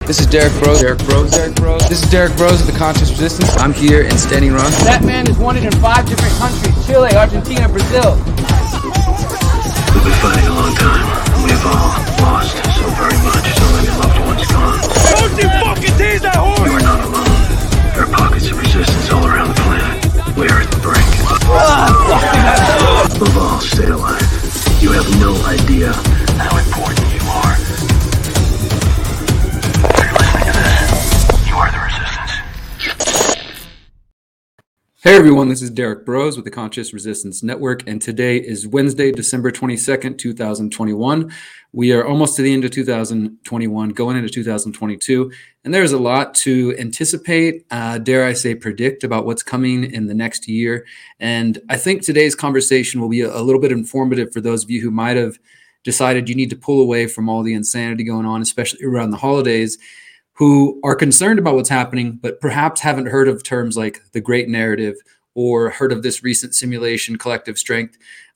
This is Derek Bros. This is Derek Bros of the Conscious Resistance. I'm here in Standing Rock. That man is wanted in 5 different countries: Chile, Argentina, Brazil. We've been fighting a long time. We've all lost so very much. So many loved ones gone. Don't you fucking tease that horse! You are not alone. There are pockets of resistance all around the planet. We are at the brink. Above all, stay alive. You have no idea how important you are. If you're listening to this, you are the resistance. Hey everyone, this is Derek Bros with the Conscious Resistance Network, and today is Wednesday, December 22nd, 2021. We are almost to the end of 2021, going into 2022, and there's a lot to anticipate, dare I say predict, about what's coming in the next year. And I think today's conversation will be a little bit informative for those of you who might have decided you need to pull away from all the insanity going on, especially around the holidays, who are concerned about what's happening, but perhaps haven't heard of terms like the Great Narrative or heard of this recent simulation, Collective Strength,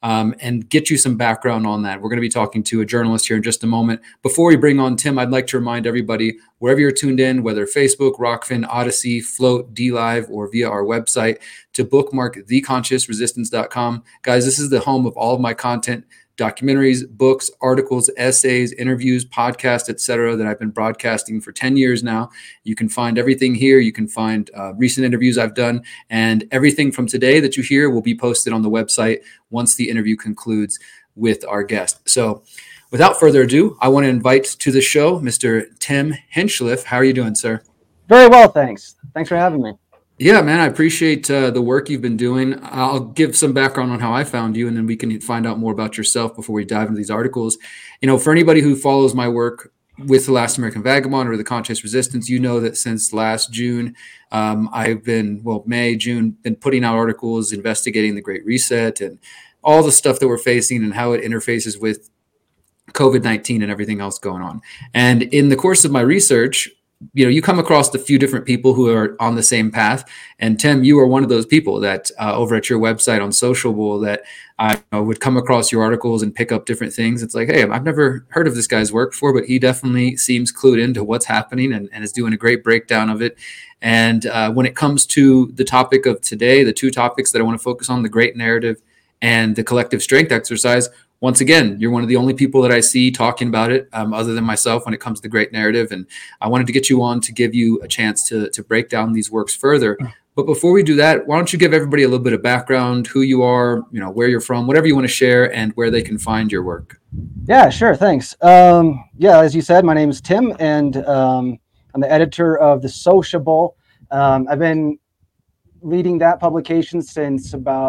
and get you some background on that. We're going to be talking to a journalist here in just a moment. Before we bring on Tim, I'd like to remind everybody, wherever you're tuned in, whether Facebook, Rockfin, Odyssey, Float, DLive, or via our website, to bookmark theconsciousresistance.com. Guys, this is the home of all of my content: documentaries, books, articles, essays, interviews, podcasts, etc., that I've been broadcasting for 10 years now. You can find everything here. You can find recent interviews I've done, and everything from today that you hear will be posted on the website once the interview concludes with our guest. So without further ado, I want to invite to the show Mr. Tim Hinchliffe. How are you doing, sir? Very well, thanks. Thanks for having me. Yeah, man, I appreciate the work you've been doing. I'll give some background on how I found you, and then we can find out more about yourself before we dive into these articles. You know, for anybody who follows my work with The Last American Vagabond or The Conscious Resistance, you know that since last June, I've been, May, June, been putting out articles investigating the Great Reset and all the stuff that we're facing and how it interfaces with COVID-19 and everything else going on. And in the course of my research, you know, you come across a few different people who are on the same path. And Tim, you are one of those people that over at your website on Sociable that I would come across your articles and pick up different things. It's like, hey, I've never heard of this guy's work before, but he definitely seems clued into what's happening and is doing a great breakdown of it. And when it comes to the topic of today, the two topics that I want to focus on, the Great Narrative and the Collective Strength exercise, once again, you're one of the only people that I see talking about it other than myself when it comes to the Great Narrative. And I wanted to get you on to give you a chance to break down these works further. But before we do that, why don't you give everybody a little bit of background, who you are, you know, where you're from, whatever you want to share, and where they can find your work. Yeah, sure. Thanks. As you said, my name is Tim, and I'm the editor of The Sociable. I've been reading that publication since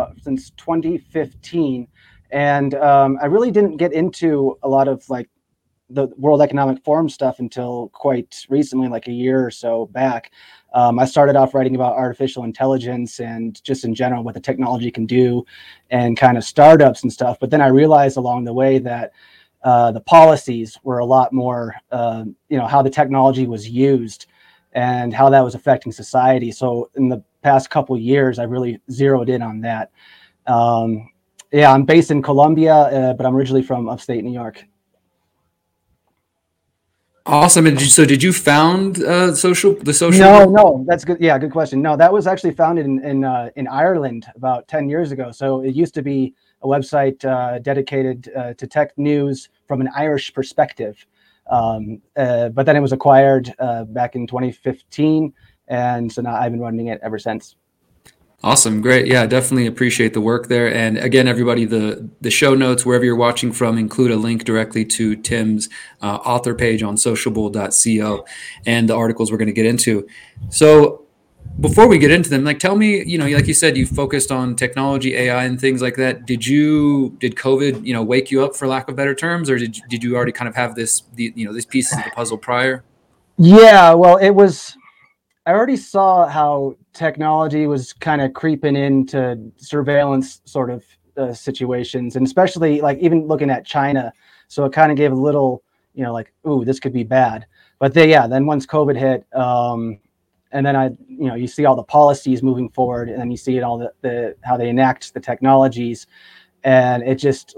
2015. And I really didn't get into a lot of like the World Economic Forum stuff until quite recently, like a year or so back. I started off writing about artificial intelligence and just in general what the technology can do and kind of startups and stuff. But then I realized along the way that the policies were a lot more, how the technology was used and how that was affecting society. So in the past couple of years, I really zeroed in on that. I'm based in Colombia, but I'm originally from upstate New York. Awesome. And did you found the social? No, that's good. Yeah, good question. No, that was actually founded in Ireland about 10 years ago. So it used to be a website dedicated to tech news from an Irish perspective. But then it was acquired back in 2015. And so now I've been running it ever since. Awesome. Great. Yeah, definitely appreciate the work there. And again, everybody, the show notes, wherever you're watching from, include a link directly to Tim's author page on sociable.co and the articles we're going to get into. So before we get into them, tell me, like you said, you focused on technology, AI and things like that. Did COVID, wake you up, for lack of better terms, or did you already kind of have these pieces of the puzzle prior? Yeah, well, I already saw how technology was kind of creeping into surveillance sort of situations, and especially even looking at China. So it kind of gave a little, ooh, this could be bad. But then once COVID hit, and then you see all the policies moving forward, and then you see it all the how they enact the technologies, and it just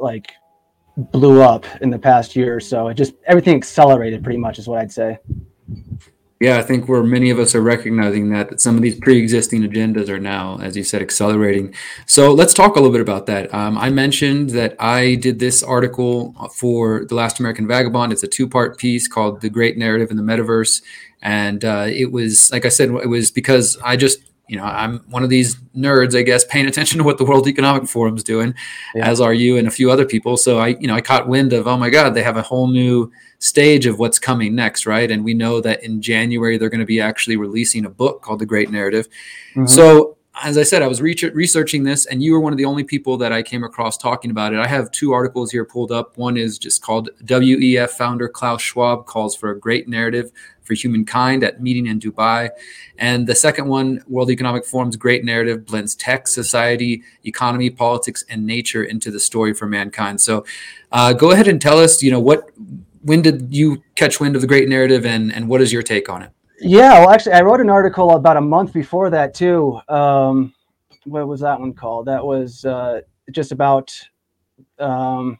blew up in the past year or so. Everything accelerated pretty much is what I'd say. Yeah, I think where many of us are recognizing that some of these pre-existing agendas are now, as you said, accelerating. So let's talk a little bit about that. I mentioned that I did this article for The Last American Vagabond. It's a two-part piece called "The Great Narrative in the Metaverse," and it was, like I said, it was because I just, I'm one of these nerds, I guess, paying attention to what the World Economic Forum's doing, Yeah. as are you and a few other people. So I caught wind of, oh my God, they have a whole new stage of what's coming next, right? And we know that in January they're going to be actually releasing a book called The Great Narrative. Mhm. So as I said, I was researching this, and you were one of the only people that I came across talking about it. I have two articles here pulled up. One is just called WEF founder Klaus Schwab calls for a great narrative for humankind at meeting in Dubai. And the second one, World Economic Forum's great narrative blends tech, society, economy, politics, and nature into the story for mankind. So go ahead and tell us, when did you catch wind of the great narrative, and what is your take on it? Yeah, well, actually, I wrote an article about a month before that too. What was that one called? That was just about um,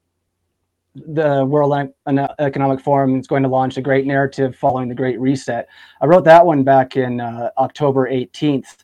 the World Economic Forum is going to launch a great narrative following the Great Reset. I wrote that one back in October 18th.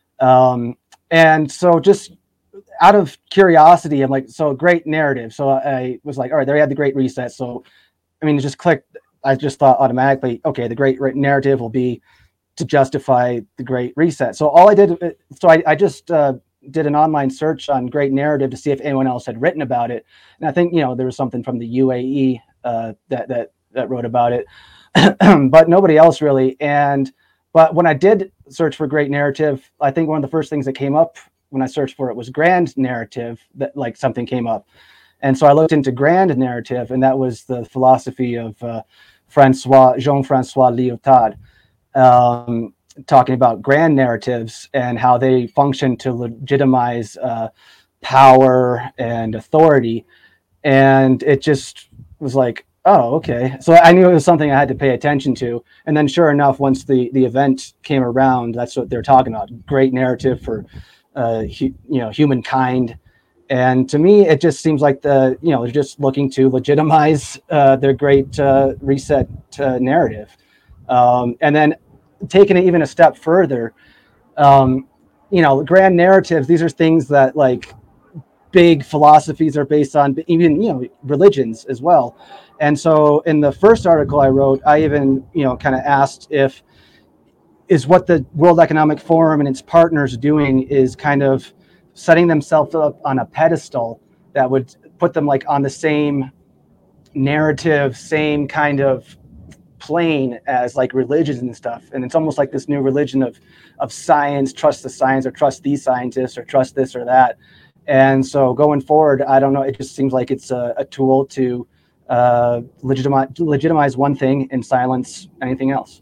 And so just out of curiosity, I'm like, so great narrative. So I was like, all right, there you had the Great Reset. So, I mean, it just clicked. I just thought automatically, okay, the great narrative will be to justify the Great Reset. So all I did, so I just did an online search on Great Narrative to see if anyone else had written about it. And I think, there was something from the UAE that wrote about it, but nobody else really. But when I did search for Great Narrative, I think one of the first things that came up when I searched for it was Grand Narrative, that like something came up. And so I looked into Grand Narrative, and that was the philosophy of Jean-Francois Lyotard, talking about grand narratives and how they function to legitimize power and authority. And it just was like, oh, okay. So I knew it was something I had to pay attention to. And then sure enough, once the event came around, that's what they're talking about. Great narrative for, humankind. And to me, it just seems like they're just looking to legitimize their great reset narrative. And then taking it even a step further, grand narratives, these are things that like big philosophies are based on, even, religions as well. And so in the first article I wrote, I even, kind of asked is what the World Economic Forum and its partners doing is kind of setting themselves up on a pedestal that would put them like on the same narrative, same kind of plane as like religions and stuff. And it's almost like this new religion of science, trust the science, or trust these scientists, or trust this or that. And so going forward, I don't know, it just seems like it's a tool to legitimize one thing and silence anything else.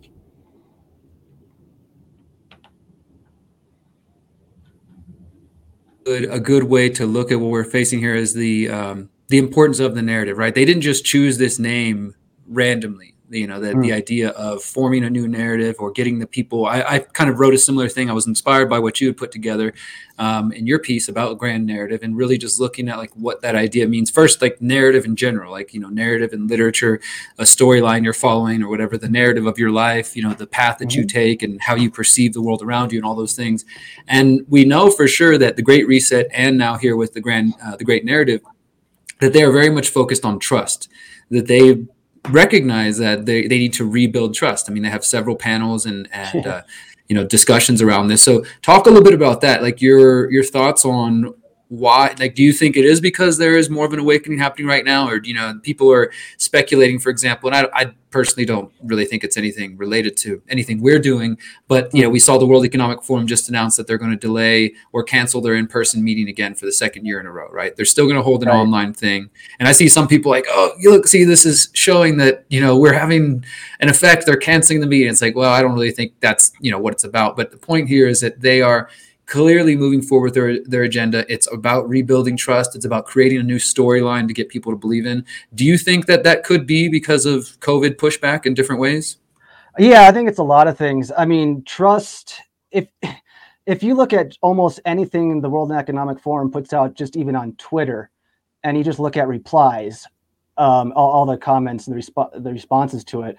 A good way to look at what we're facing here is the importance of the narrative, right? They didn't just choose this name randomly. The idea of forming a new narrative or getting the people. I kind of wrote a similar thing. I was inspired by what you had put together in your piece about grand narrative, and really just looking at like what that idea means. First, like narrative in general, like narrative in literature, a storyline you're following, or whatever, the narrative of your life, the path that you take and how you perceive the world around you, and all those things. And we know for sure that the Great Reset, and now here with the Great Narrative, that they are very much focused on trust. That they recognize that they need to rebuild trust. I mean, they have several panels and discussions around this. So talk a little bit about that, like your thoughts on why, like, do you think it is because there is more of an awakening happening right now, or people are speculating, for example, and I personally don't really think it's anything related to anything we're doing, but we saw the World Economic Forum just announce that they're going to delay or cancel their in-person meeting again for the second year in a row, right? They're still going to hold an online thing. And I see some people like, oh, this is showing that we're having an effect, they're canceling the meeting. It's like, well, I don't really think that's what it's about. But the point here is that they are clearly moving forward with their agenda. It's about rebuilding trust. It's about creating a new storyline to get people to believe in. Do you think that could be because of COVID pushback in different ways? Yeah, I think it's a lot of things. I mean, trust, if you look at almost anything the World Economic Forum puts out, just even on Twitter, and you just look at replies, all the comments and the responses to it,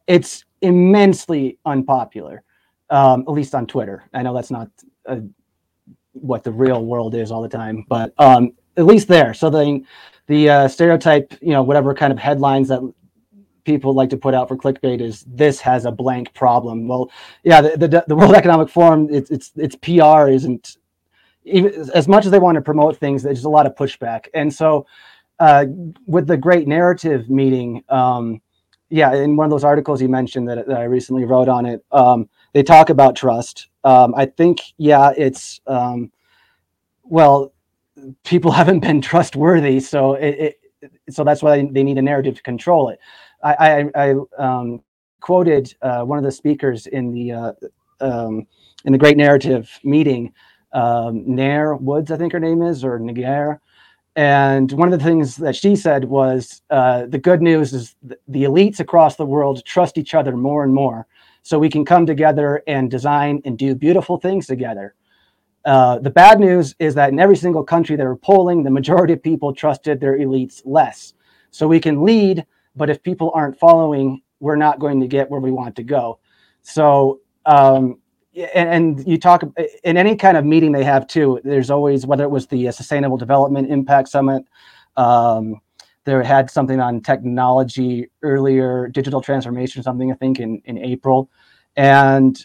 it's immensely unpopular, at least on Twitter. I know that's not what the real world is all the time, but at least there. So the stereotype, whatever kind of headlines that people like to put out for clickbait is this has a blank problem. Well, yeah, the World Economic Forum, its PR isn't even as much as they want to promote things. There's a lot of pushback, and so with the Great Narrative meeting, in one of those articles you mentioned that I recently wrote on it, they talk about trust. I think, it's well, people haven't been trustworthy, so so that's why they need a narrative to control it. I quoted one of the speakers in the Great Narrative meeting, Nair Woods, I think her name is, or Nair. And one of the things that she said was, the good news is the elites across the world trust each other more and more, so we can come together and design and do beautiful things together. The bad news is that in every single country they were polling, the majority of people trusted their elites less. So we can lead, but if people aren't following, we're not going to get where we want to go. So, and you talk in any kind of meeting they have too, there's always, whether it was the Sustainable Development Impact Summit, there had something on technology earlier, digital transformation, something I think in April. And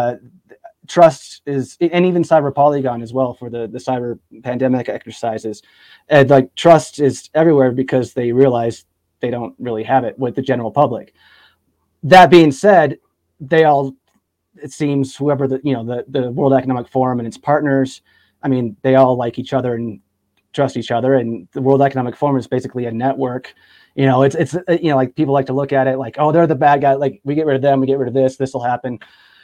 trust is, and even Cyber Polygon as well for the cyber pandemic exercises. And like trust is everywhere because they realize they don't really have it with the general public. That being said, they all, it seems, whoever the World Economic Forum and its partners, I mean, they all like each other and trust each other. And the World Economic Forum is basically a network. It's like people like to look at it like, oh, they're the bad guy. Like we get rid of them, we get rid of this. This will happen.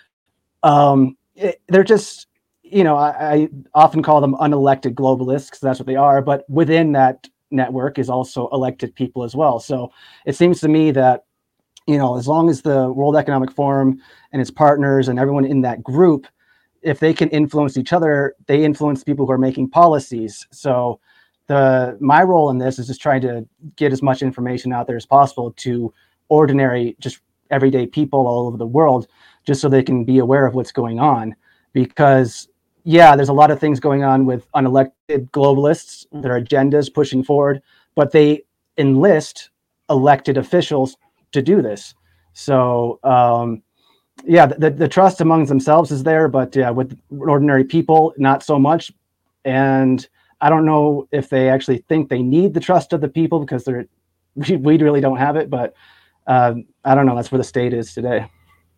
They're just, I often call them unelected globalists because that's what they are. But within that network is also elected people as well. So it seems to me that, as long as the World Economic Forum and its partners and everyone in that group, if they can influence each other, they influence people who are making policies. So my role in this is just trying to get as much information out there as possible to ordinary, just everyday people all over the world, just so they can be aware of what's going on. Because, there's a lot of things going on with unelected globalists, their agendas pushing forward, but they enlist elected officials to do this. So, the trust amongst themselves is there, but with ordinary people, not so much. And I don't know if they actually think they need the trust of the people because we really don't have it. But I don't know. That's where the state is today.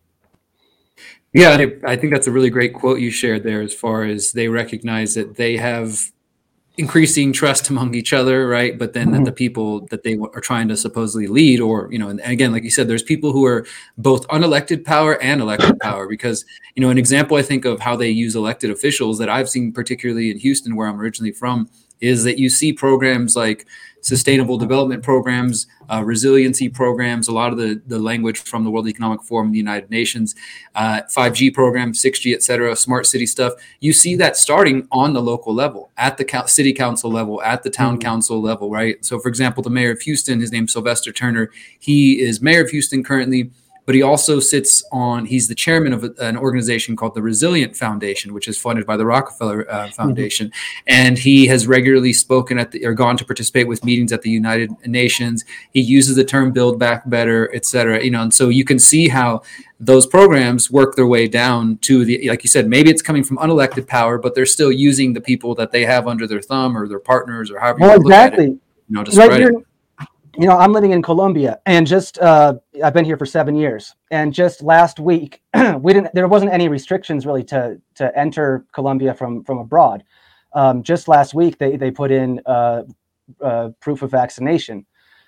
Yeah, and I think that's a really great quote you shared there, as far as they recognize that they have increasing trust among each other, right? But then that the people that they are trying to supposedly lead, or, and again, like you said, there's people who are both unelected power and elected power, because, an example I think of how they use elected officials that I've seen, particularly in Houston, where I'm originally from, is that you see programs like sustainable development programs, resiliency programs, a lot of the language from the World Economic Forum, the United Nations, 5G program, 6G, et cetera, smart city stuff. You see that starting on the local level, at the city council level, at the town council level, right? So, for example, the mayor of Houston, his name's Sylvester Turner. He is mayor of Houston currently, but he also he's the chairman of an organization called the Resilient Foundation, which is funded by the Rockefeller Foundation. And he has regularly spoken or gone to participate with meetings at the United Nations. He uses the term build back better, et cetera, and so you can see how those programs work their way down to like you said, maybe it's coming from unelected power, but they're still using the people that they have under their thumb or their partners or however you look at it, to spread it. I'm living in Colombia, and just I've been here for 7 years. And just last week, there wasn't any restrictions really to enter Colombia from abroad. Just last week, they put in proof of vaccination.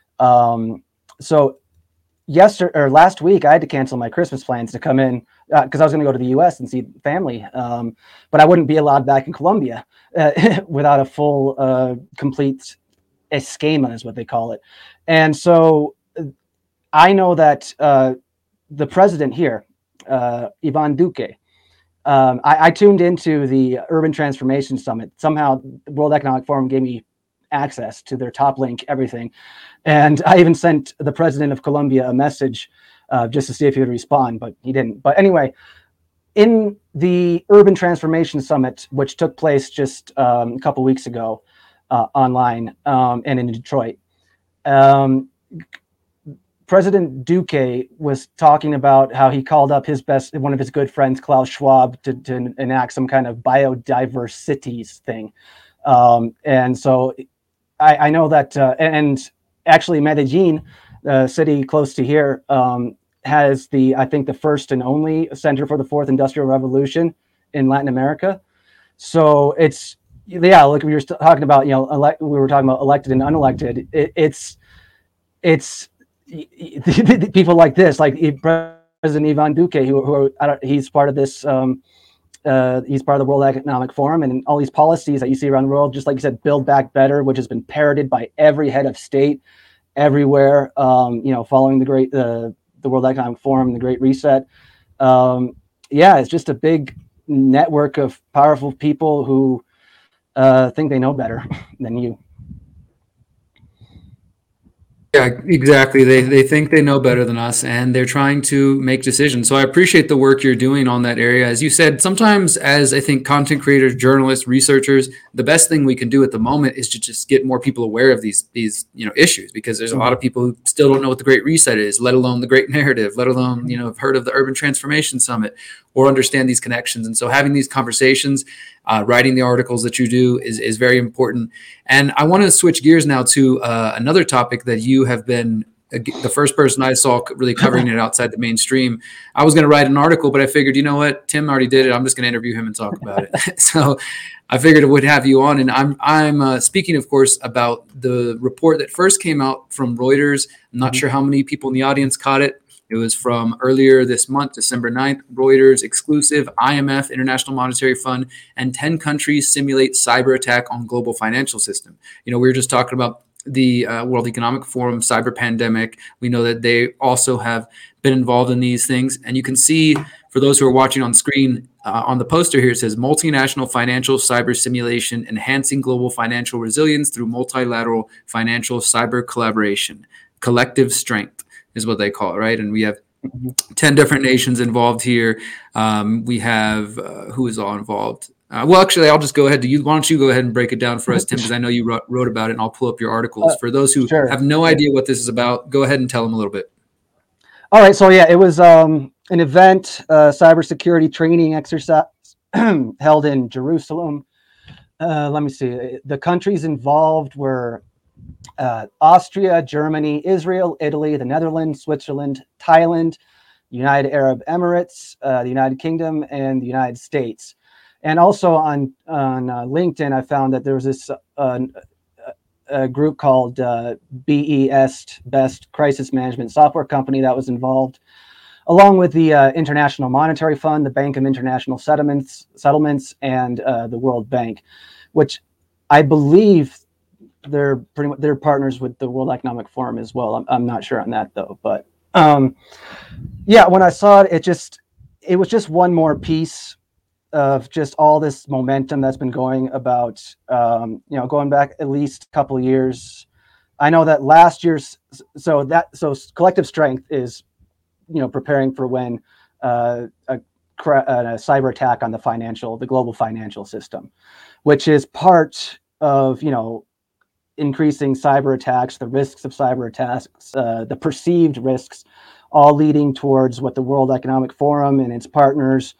So last week, I had to cancel my Christmas plans to come in because I was going to go to the U.S. and see family, but I wouldn't be allowed back in Colombia without a full, complete esquema is what they call it. And so I know that the president here, Ivan Duque, I tuned into the Urban Transformation Summit. Somehow the World Economic Forum gave me access to their top link, everything. And I even sent the president of Colombia a message just to see if he would respond, but he didn't. But anyway, in the Urban Transformation Summit, which took place just a couple weeks ago online and in Detroit, President Duque was talking about how he called up one of his good friends, Klaus Schwab, to enact some kind of biodiversities thing. And so I know that, and actually Medellin, the city close to here, has I think the first and only Center for the Fourth Industrial Revolution in Latin America. So it's, yeah, like we were talking about, we were talking about elected and unelected. It's people like this, like President Ivan Duque, he's part of this, he's part of the World Economic Forum, and all these policies that you see around the world, just like you said, Build Back Better, which has been parroted by every head of state everywhere, following the World Economic Forum, the Great Reset. It's just a big network of powerful people who think they know better than you. Yeah, exactly. They think they know better than us, and they're trying to make decisions. So I appreciate the work you're doing on that area. As you said, sometimes as I think content creators, journalists, researchers, the best thing we can do at the moment is to just get more people aware of these issues, because there's a lot of people who still don't know what the Great Reset is, let alone the Great Narrative, let alone have heard of the Urban Transformation Summit or understand these connections. And so having these conversations, writing the articles that you do is very important. And I want to switch gears now to another topic that you have been the first person I saw really covering it outside the mainstream. I was going to write an article, but I figured, you know what, Tim already did it. I'm just going to interview him and talk about it. So I figured I would have you on. And I'm speaking, of course, about the report that first came out from Reuters. I'm not sure how many people in the audience caught it. It was from earlier this month, December 9th, Reuters exclusive, IMF, International Monetary Fund, and 10 countries simulate cyber attack on global financial system. We were just talking about the World Economic Forum cyber pandemic. We know that they also have been involved in these things. And you can see, for those who are watching on screen, on the poster here, it says multinational financial cyber simulation, enhancing global financial resilience through multilateral financial cyber collaboration, collective strength is what they call it, right? And we have 10 different nations involved here. We have who is all involved? Well, actually, I'll just go ahead to you. Why don't you go ahead and break it down for us, Tim, because I know you wrote about it, and I'll pull up your articles. For those who have no idea what this is about, go ahead and tell them a little bit. All right. So, yeah, it was an event, cybersecurity training exercise held in Jerusalem. Let me see. The countries involved were Austria, Germany, Israel, Italy, the Netherlands, Switzerland, Thailand, United Arab Emirates, the United Kingdom, and the United States. And also on LinkedIn, I found that there was this a group called BES, Best Crisis Management Software Company, that was involved, along with the International Monetary Fund, the Bank of International Settlements, and the World Bank, which I believe they're partners with the World Economic Forum as well. I'm not sure on that though, but when I saw it, it was just one more piece of just all this momentum that's been going about, going back at least a couple of years. I know that last year's, so collective strength is, preparing for when a cyber attack on the global financial system, which is part of, increasing cyber attacks, the risks of cyber attacks, the perceived risks, all leading towards what the World Economic Forum and its partners,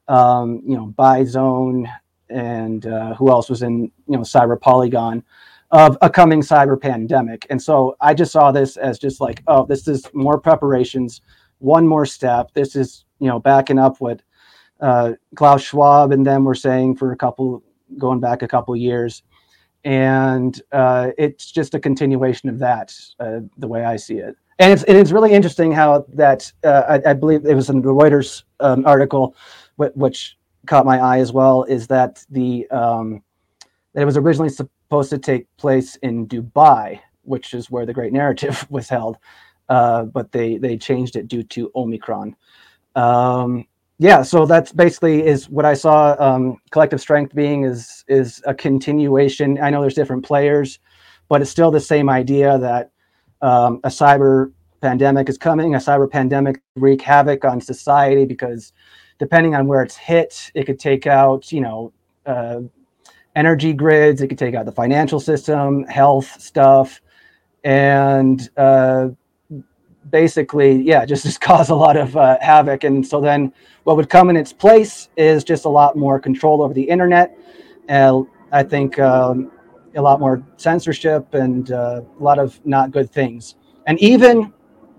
Bizone, and who else was in, Cyber Polygon, of a coming cyber pandemic. And so I just saw this as just like, oh, this is more preparations, one more step. This is, backing up what Klaus Schwab and them were saying for going back a couple years. And it's just a continuation of that, the way I see it. And it's really interesting how that, I believe it was in the Reuters article, which caught my eye as well, is that that it was originally supposed to take place in Dubai, which is where the Great Narrative was held, but they changed it due to Omicron. So that's basically is what I saw. Collective strength being is a continuation. I know there's different players, but it's still the same idea that a cyber pandemic is coming, a cyber pandemic, wreak havoc on society, because depending on where it's hit, it could take out, energy grids, it could take out the financial system, health stuff, and basically, yeah, just cause a lot of havoc. And so then what would come in its place is just a lot more control over the internet. I think a lot more censorship and a lot of not good things. And even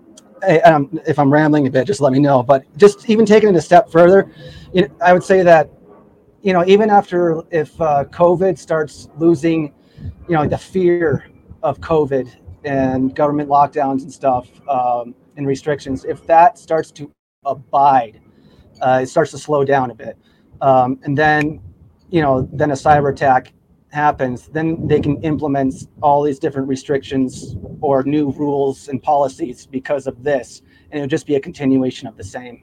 if I'm rambling a bit, just let me know. But just even taking it a step further, I would say that, even after, if COVID starts losing, the fear of COVID and government lockdowns and stuff, and restrictions, if that starts to abide, it starts to slow down a bit. And then, then a cyber attack happens, then they can implement all these different restrictions or new rules and policies because of this. And it would just be a continuation of the same.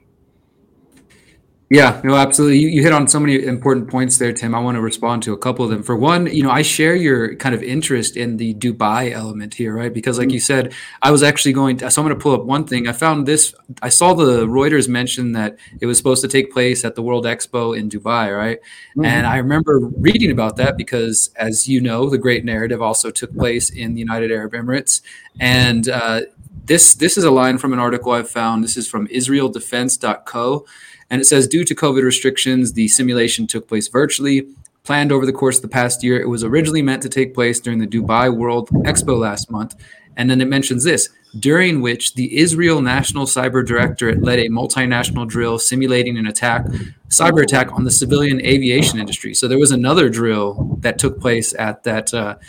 Yeah, no, absolutely. You hit on so many important points there, Tim. I want to respond to a couple of them. For one, I share your kind of interest in the Dubai element here, right? Because like you said, I was actually so I'm going to pull up one thing. I found this, I saw the Reuters mention that it was supposed to take place at the World Expo in Dubai, right? Mm-hmm. And I remember reading about that because, as you know, the Great Narrative also took place in the United Arab Emirates. And this is a line from an article I found. This is from israeldefense.co. And it says, due to COVID restrictions, the simulation took place virtually. Planned over the course of the past year, it was originally meant to take place during the Dubai World Expo last month. And then it mentions this, during which the Israel National Cyber Directorate led a multinational drill simulating an cyber attack on the civilian aviation industry. So there was another drill that took place at that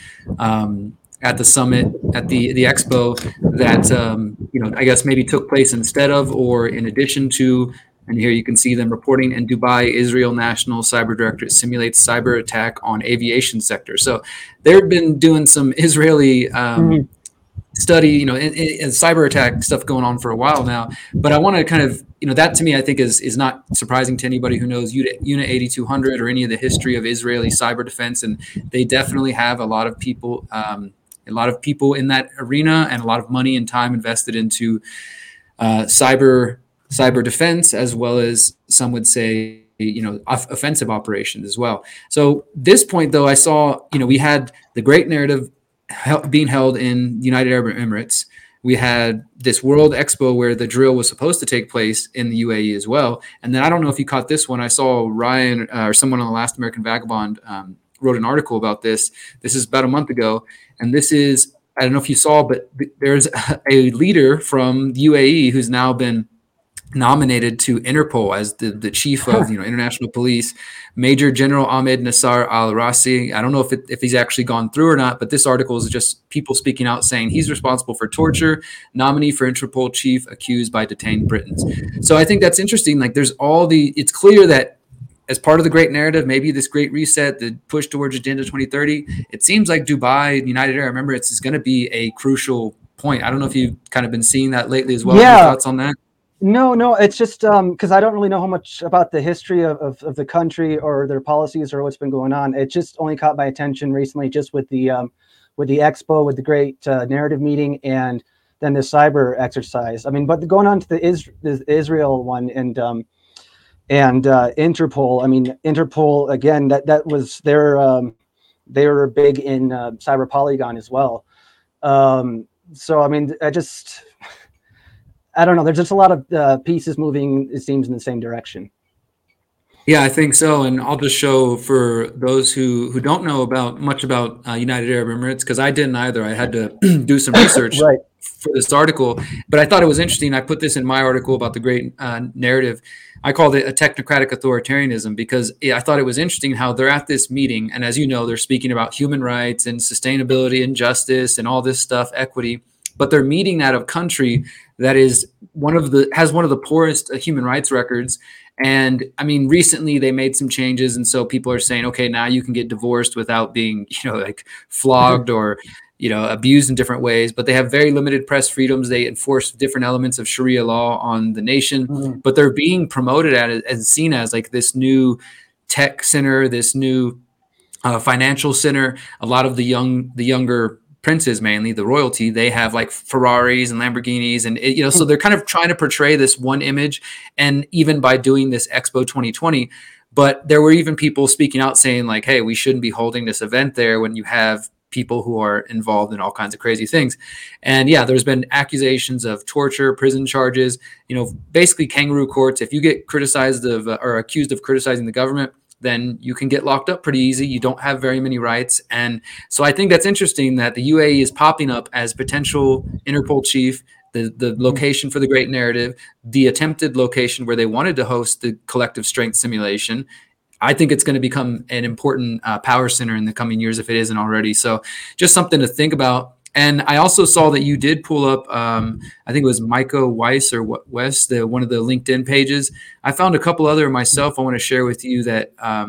at the summit, at the expo, that I guess maybe took place instead of or in addition to. And here you can see them reporting in Dubai, Israel National Cyber Directorate simulates cyber attack on aviation sector. So they've been doing some Israeli study, and cyber attack stuff going on for a while now. But I want to kind of, that to me, I think is not surprising to anybody who knows Unit 8200 or any of the history of Israeli cyber defense. And they definitely have a lot of people in that arena and a lot of money and time invested into cyber defense, as well as some would say, offensive operations as well. So this point, though, I saw, we had the Great Narrative being held in the United Arab Emirates. We had this World Expo where the drill was supposed to take place in the UAE as well. And then I don't know if you caught this one. I saw Ryan or someone on the Last American Vagabond wrote an article about this. This is about a month ago. And this is, I don't know if you saw, but there's a leader from the UAE who's now been nominated to Interpol as the chief of international police, Major General Ahmed Nassar al-Rasi. I don't know if he's actually gone through or not, but this article is just people speaking out saying he's responsible for torture, nominee for Interpol chief accused by detained Britons. So I think that's interesting. Like it's clear that as part of the Great Narrative, maybe this Great Reset, the push towards Agenda 2030, it seems like Dubai, United Arab Emirates is going to be a crucial point. I don't know if you've kind of been seeing that lately as well. Yeah. Any thoughts on that? No, it's just because I don't really know how much about the history of the country or their policies or what's been going on. It just only caught my attention recently, just with the expo, with the Great Narrative meeting, and then the cyber exercise. I mean, but going on to the Israel one and Interpol. I mean, Interpol again. That was they were big in Cyber Polygon as well. So I mean, I don't know. There's just a lot of pieces moving, it seems, in the same direction. Yeah, I think so. And I'll just show for those who don't know much about United Arab Emirates, because I didn't either. I had to do some research right. for this article. But I thought it was interesting. I put this in my article about the Great Narrative. I called it a technocratic authoritarianism because I thought it was interesting how they're at this meeting. And as you know, they're speaking about human rights and sustainability and justice and all this stuff, equity. But they're meeting at a country that is has one of the poorest human rights records. And I mean, recently they made some changes, and so people are saying, okay, now you can get divorced without being, like flogged or, abused in different ways. But they have very limited press freedoms. They enforce different elements of Sharia law on the nation, but they're being promoted as seen as like this new tech center, this new financial center. A lot of the younger princes, mainly the royalty, they have like Ferraris and Lamborghinis, and so they're kind of trying to portray this one image. And even by doing this Expo 2020, but there were even people speaking out saying like, hey, we shouldn't be holding this event there when you have people who are involved in all kinds of crazy things. And yeah, there's been accusations of torture, prison charges, basically kangaroo courts. If you get criticized of or accused of criticizing the government, then you can get locked up pretty easy. You don't have very many rights. And so I think that's interesting that the UAE is popping up as potential Interpol chief, the location for the Great Narrative, the attempted location where they wanted to host the collective strength simulation. I think it's going to become an important power center in the coming years if it isn't already. So just something to think about. And I also saw that you did pull up, I think it was Micah Weiss or West, one of the LinkedIn pages. I found a couple other myself I want to share with you that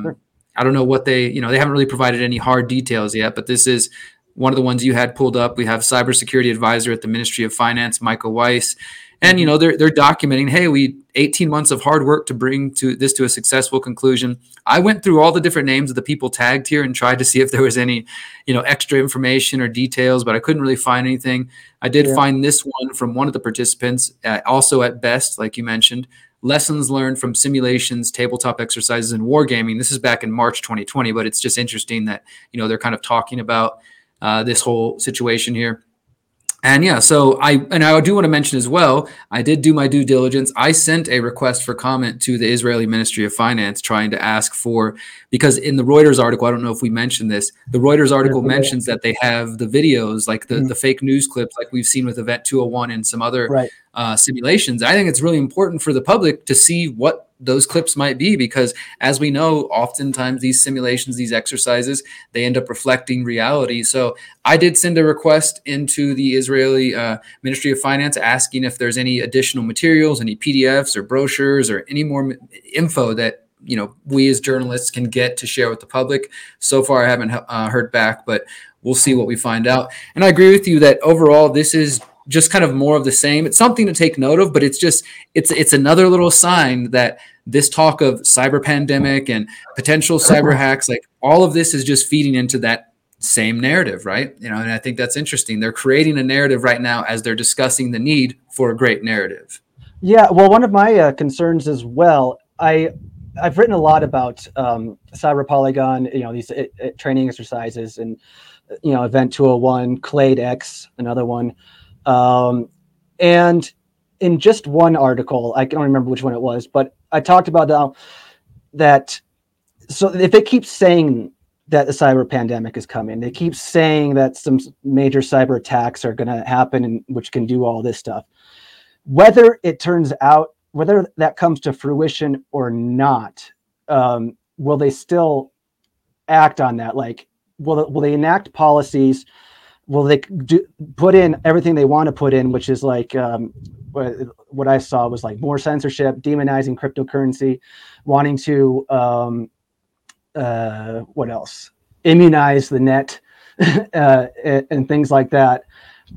I don't know what they haven't really provided any hard details yet, but this is one of the ones you had pulled up. We have cybersecurity advisor at the Ministry of Finance, Micah Weiss. And, they're documenting, hey, 18 months of hard work to bring this to a successful conclusion. I went through all the different names of the people tagged here and tried to see if there was any, extra information or details, but I couldn't really find anything. I did find this one from one of the participants, also at BEST, like you mentioned, lessons learned from simulations, tabletop exercises, and wargaming. This is back in March 2020, but it's just interesting that, they're kind of talking about this whole situation here. And yeah, so I do want to mention as well, I did do my due diligence. I sent a request for comment to the Israeli Ministry of Finance trying to ask for, because in the Reuters article, I don't know if we mentioned this, the Reuters article mentions that they have the videos, like the fake news clips like we've seen with Event 201 and some other simulations. I think it's really important for the public to see what those clips might be, because as we know, oftentimes these simulations, these exercises, they end up reflecting reality. So I did send a request into the Israeli Ministry of Finance asking if there's any additional materials, any PDFs or brochures or any more info that we as journalists can get to share with the public. So far, I haven't heard back, but we'll see what we find out. And I agree with you that overall, this is just kind of more of the same. It's something to take note of, but it's another little sign that this talk of cyber pandemic and potential cyber hacks, like all of this is just feeding into that same narrative, right? And I think that's interesting. They're creating a narrative right now as they're discussing the need for a great narrative. Yeah, well, one of my concerns as well, I've written a lot about Cyber Polygon, these training exercises, and Event 201, Clade X, another one. And in just one article, I don't remember which one it was, but I talked about that. So if they keep saying that the cyber pandemic is coming, they keep saying that some major cyber attacks are going to happen, and which can do all this stuff, whether it turns out, whether that comes to fruition or not, will they still act on that? Like, will they enact policies? Will they put in everything they want to put in, which is like what I saw was like more censorship, demonizing cryptocurrency, wanting to what else? Immunize the net and things like that.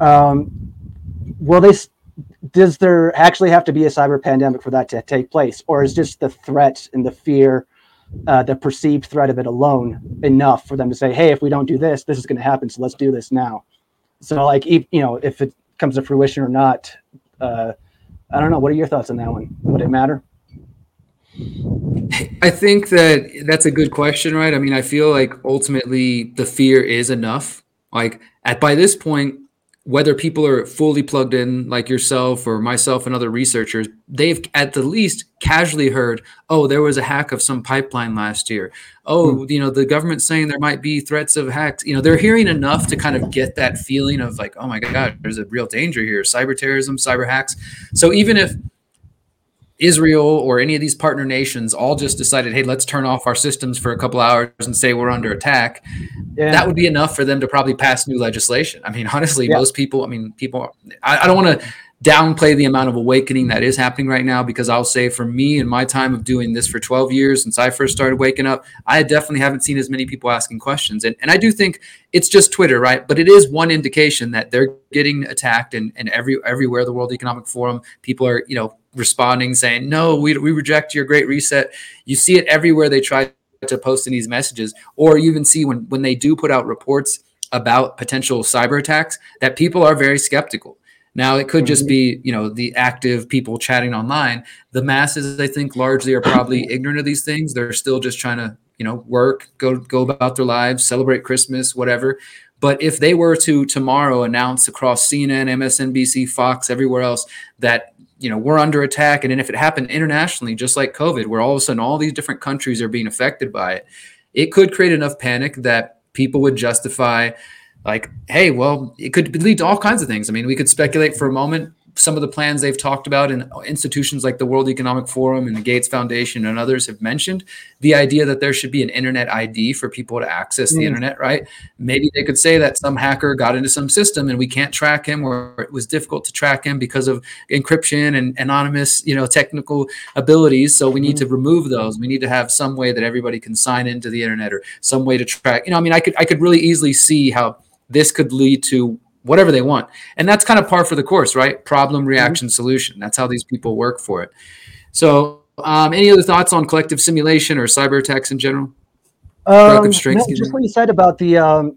Does there actually have to be a cyber pandemic for that to take place, or is just the threat and the fear, the perceived threat of it alone enough for them to say, hey, if we don't do this, this is going to happen, so let's do this now? So like, if it comes to fruition or not, I don't know. What are your thoughts on that one? Would it matter? I think that's a good question, right? I mean, I feel like ultimately the fear is enough. Like by this point, whether people are fully plugged in like yourself or myself and other researchers, they've at the least casually heard, oh, there was a hack of some pipeline last year. Oh, the government's saying there might be threats of hacks. They're hearing enough to kind of get that feeling of like, oh my God, there's a real danger here. Cyber terrorism, cyber hacks. So even if Israel or any of these partner nations all just decided, hey, let's turn off our systems for a couple hours and say we're under attack, that would be enough for them to probably pass new legislation. I mean, honestly, most people, I don't want to downplay the amount of awakening that is happening right now, because I'll say for me in my time of doing this for 12 years since I first started waking up, I definitely haven't seen as many people asking questions. And I do think it's just Twitter, right? But it is one indication that they're getting attacked, and everywhere, the World Economic Forum, people are, responding saying, no, we reject your Great Reset. You see it everywhere. They try to post in these messages, or you even see when they do put out reports, about potential cyber attacks that people are very skeptical. Now, it could just be, the active people chatting online. The masses, I think, largely are probably ignorant of these things. They're still just trying to, work, go about their lives, celebrate Christmas, whatever. But if they were to tomorrow announce across CNN, MSNBC, Fox, everywhere else that, we're under attack, and then if it happened internationally, just like COVID, where all of a sudden all these different countries are being affected by it, it could create enough panic that people would justify, like, hey, well, it could lead to all kinds of things. I mean, we could speculate for a moment. Some of the plans they've talked about in institutions like the World Economic Forum and the Gates Foundation and others have mentioned the idea that there should be an internet ID for people to access the internet, right? Maybe they could say that some hacker got into some system and we can't track him, or it was difficult to track him because of encryption and anonymous, technical abilities. So we need to remove those. We need to have some way that everybody can sign into the internet, or some way to track. I could really easily see how this could lead to whatever they want. And that's kind of par for the course, right? Problem, reaction, solution. That's how these people work for it. So any other thoughts on collective simulation or cyber attacks in general? Just what you said about the,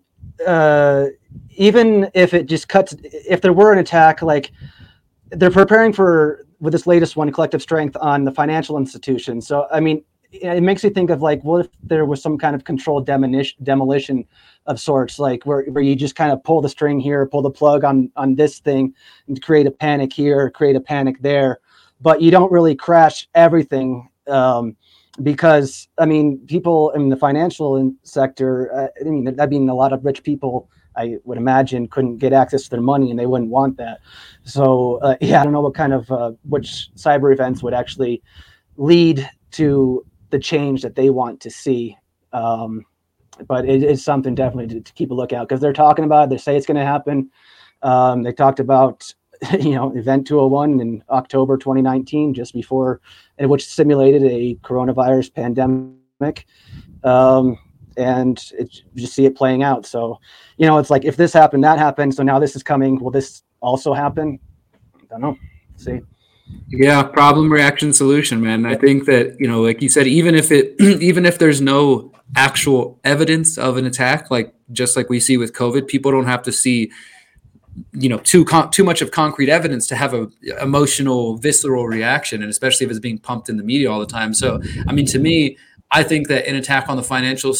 even if it just cuts, if there were an attack, like they're preparing for, with this latest one, collective strength on the financial institution. So, I mean, it makes you think of like, what if there was some kind of controlled demolition of sorts, like where you just kind of pull the string here, pull the plug on this thing, and create a panic here, create a panic there, but you don't really crash everything, because I mean, people in the financial sector, that'd mean a lot of rich people, I would imagine, couldn't get access to their money, and they wouldn't want that. So I don't know what kind of which cyber events would actually lead to the change that they want to see. But it is something definitely to keep a lookout, because they're talking about it. They say it's going to happen. They talked about, Event 201 in October 2019, just before, which simulated a coronavirus pandemic. And you see it playing out. So, it's like, if this happened, that happened. So now this is coming. Will this also happen? I don't know. See. Yeah, problem, reaction, solution, man. I think that, like you said, even if there's no actual evidence of an attack, just like we see with COVID, people don't have to see, too much of concrete evidence to have a emotional, visceral reaction, and especially if it's being pumped in the media all the time. So, I mean, to me, I think that an attack on the financial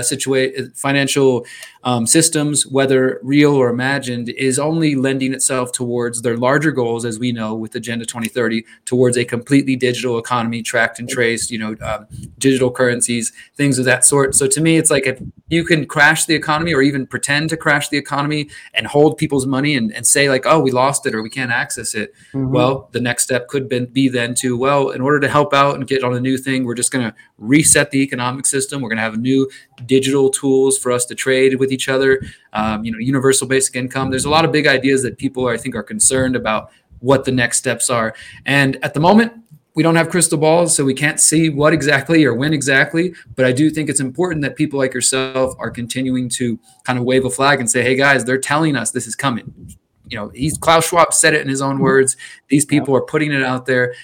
systems, whether real or imagined, is only lending itself towards their larger goals, as we know with Agenda 2030, towards a completely digital economy, tracked and traced, digital currencies, things of that sort. So to me, it's like, if you can crash the economy, or even pretend to crash the economy and hold people's money and say like, oh, we lost it or we can't access it. Well, the next step could be then to, well, in order to help out and get on a new thing, we're just going to reset the economic system. We're going to have new digital tools for us to trade with each other, universal basic income. There's a lot of big ideas that people, I think, are concerned about what the next steps are. And at the moment, we don't have crystal balls, so we can't see what exactly or when exactly. But I do think it's important that people like yourself are continuing to kind of wave a flag and say, hey, guys, they're telling us this is coming. Klaus Schwab said it in his own words. These people are putting it out there.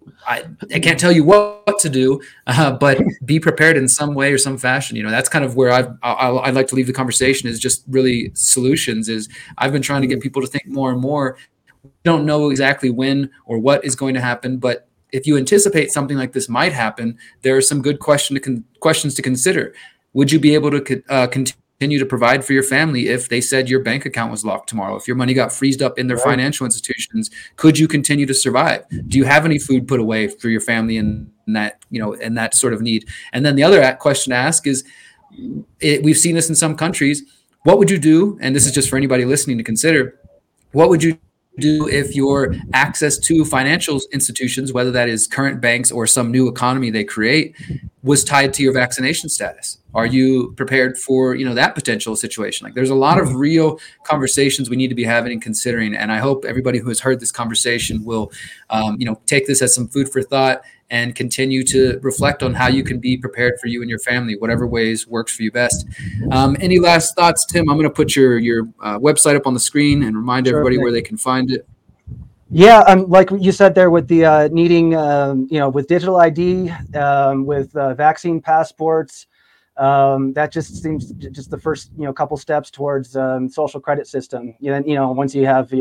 I can't tell you what to do, but be prepared in some way or some fashion. That's kind of where I'd like to leave the conversation, is just really solutions. Is I've been trying to get people to think more and more. We don't know exactly when or what is going to happen, but if you anticipate something like this might happen, there are some good questions to consider. Would you be able to continue to provide for your family if they said your bank account was locked tomorrow? If your money got freezed up in their financial institutions, could you continue to survive? Do you have any food put away for your family in that sort of need? And then the other question to ask is, we've seen this in some countries. What would you do? And this is just for anybody listening to consider. What would you do if your access to financial institutions, whether that is current banks or some new economy they create, was tied to your vaccination status? Are you prepared for, that potential situation? Like, there's a lot of real conversations we need to be having and considering. And I hope everybody who has heard this conversation will, take this as some food for thought and continue to reflect on how you can be prepared for you and your family, whatever ways works for you best. Any last thoughts, Tim? I'm going to put your website up on the screen and remind everybody where they can find it. Yeah, like you said there, with the needing, with digital ID, with vaccine passports, that just seems just the first, couple steps towards social credit system. Once you have,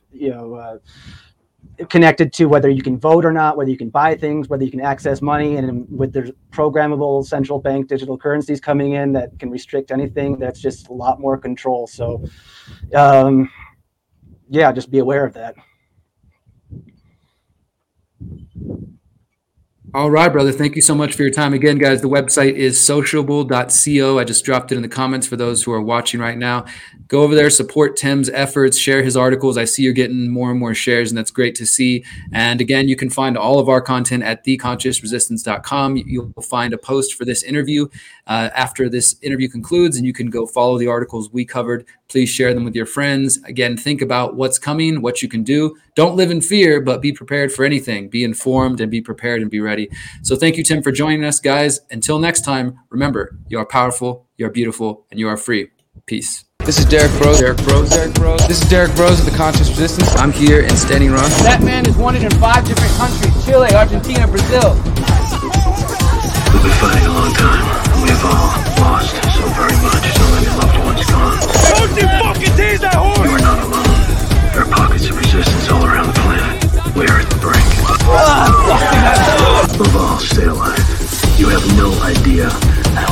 connected to whether you can vote or not, whether you can buy things, whether you can access money, and with there's programmable central bank digital currencies coming in that can restrict anything, that's just a lot more control. So, just be aware of that. All right, brother. Thank you so much for your time. Again, guys, the website is sociable.co. I just dropped it in the comments for those who are watching right now. Go over there, support Tim's efforts, share his articles. I see you're getting more and more shares, and that's great to see. And again, you can find all of our content at theconsciousresistance.com. You'll find a post for this interview after this interview concludes, and you can go follow the articles we covered. Please share them with your friends. Again, think about what's coming, what you can do. Don't live in fear, but be prepared for anything. Be informed and be prepared and be ready. So thank you, Tim, for joining us, guys. Until next time, remember, you are powerful, you are beautiful, and you are free. Peace. This is Derek Bros. This is Derek Bros of the Conscious Resistance. I'm here in Standing Rock. That man is wanted in 5 different countries: Chile, Argentina, Brazil. We've been fighting a long time. We've all lost so very much. So many loved ones gone. Don't you fucking tease that horse! You are not alone. There are pockets of resistance all around the planet. We are at the brink. Above all, stay alive. You have no idea